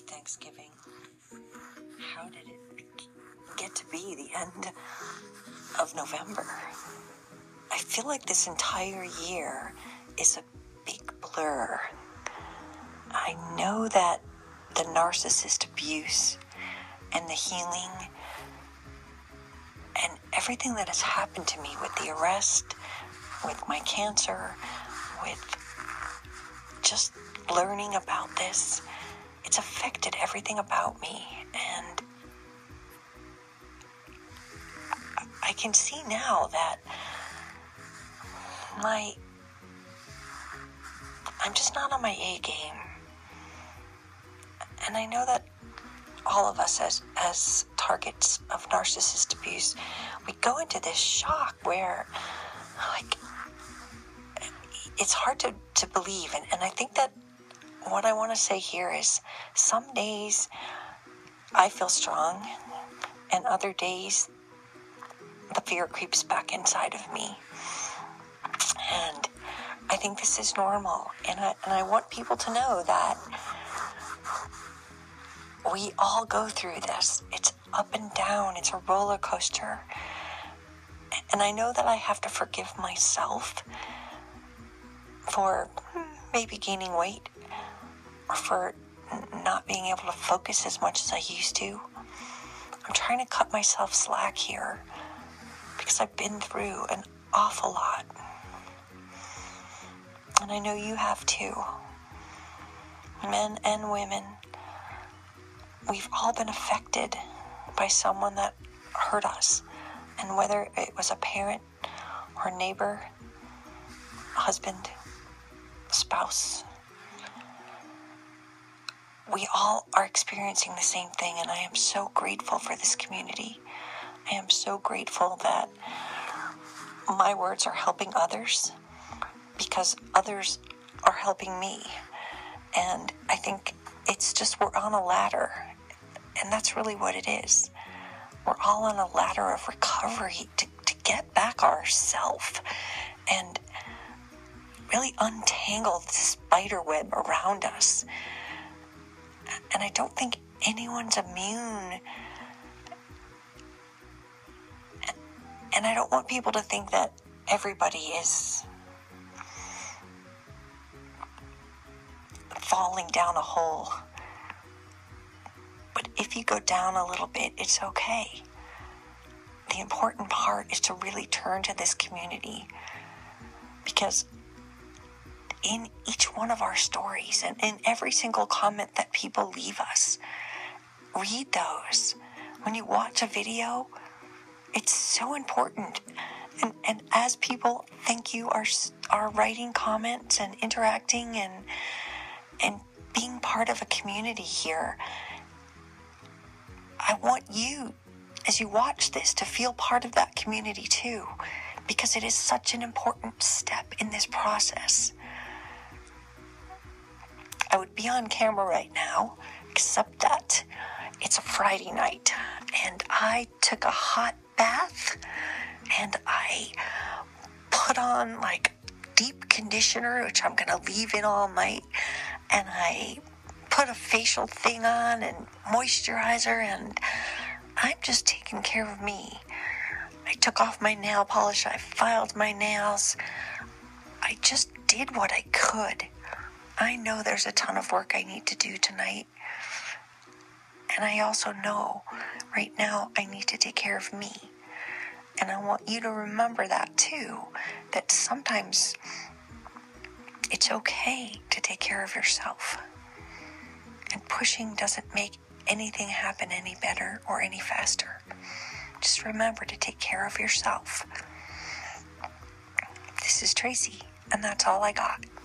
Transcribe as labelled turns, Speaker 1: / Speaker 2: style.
Speaker 1: Thanksgiving. How did it get to be the end of November? I feel like this entire year is a big blur. I know that the narcissist abuse and the healing and everything that has happened to me with the arrest, with my cancer, with just learning about this, it's affected everything about me. And I can see now that I'm just not on my A game. And I know that all of us as targets of narcissist abuse, we go into this shock where, like, it's hard to believe. And I think that what I want to say here is some days I feel strong, and other days the fear creeps back inside of me. And I think this is normal. And I want people to know that we all go through this. It's up and down. It's a roller coaster. And I know that I have to forgive myself for maybe gaining weight or for not being able to focus as much as I used to. I'm trying to cut myself slack here because I've been through an awful lot. And I know you have too. Men and women, we've all been affected by someone that hurt us. And whether it was a parent or a neighbor, husband, spouse, we all are experiencing the same thing. And I am so grateful for this community. I am so grateful that my words are helping others because others are helping me. And I think it's just we're on a ladder. And that's really what it is. We're all on a ladder of recovery to get back ourself and really untangle the spider web around us. And I don't think anyone's immune. And I don't want people to think that everybody is falling down a hole. But if you go down a little bit, it's okay. The important part is to really turn to this community, because in each one of our stories and in every single comment that people leave us, read those. When you watch a video, it's so important. And as people, thank you, are writing comments and interacting and being part of a community here, I want you, as you watch this, to feel part of that community too, because it is such an important step in this process. I would be on camera right now, except that it's a Friday night, and I took a hot bath, and I put on like deep conditioner, which I'm going to leave in all night, and I put a facial thing on and moisturizer, and I'm just taking care of me. I took off my nail polish, I filed my nails, I just did what I could. I know there's a ton of work I need to do tonight, and I also know right now I need to take care of me. And I want you to remember that too, that sometimes it's okay to take care of yourself. And pushing doesn't make anything happen any better or any faster. Just remember to take care of yourself. This is Tracy, and that's all I got.